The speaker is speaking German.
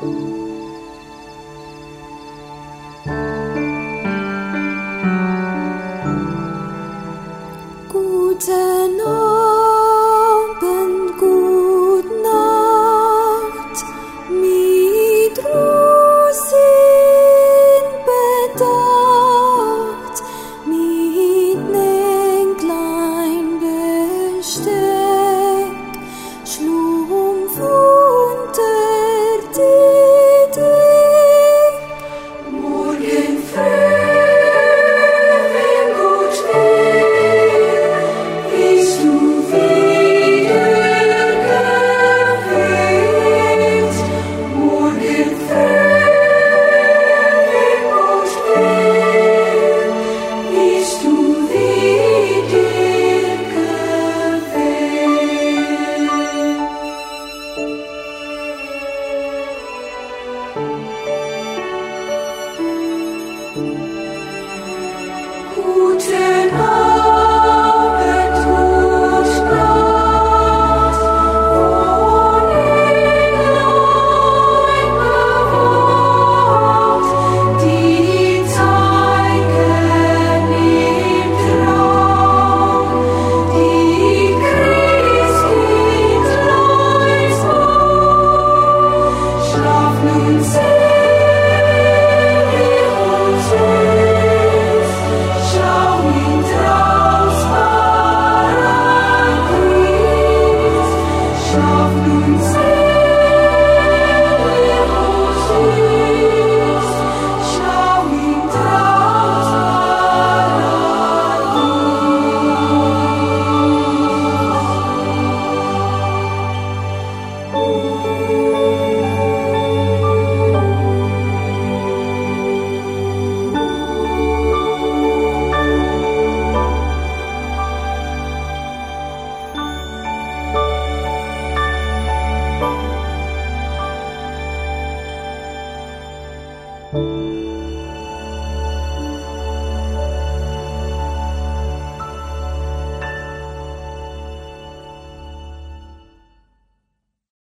Guten Abend, gute Nacht, mit Rosen bedacht, mit nem klein Besteck, Schlumpf unter die Deck. Morgen früh, wenn gut wird, bist du wieder geweckt. Morgen früh, wenn gut wird, bist du wieder geweckt. Guten Abend, gute Nacht, von Englein bewacht, die zeigen im Traum, die Christkindleins Macht. Schlaf nun selig und süß, schau ihn draus Paradies. Schlaf nun selig und süß, schau ihn draus Paradies.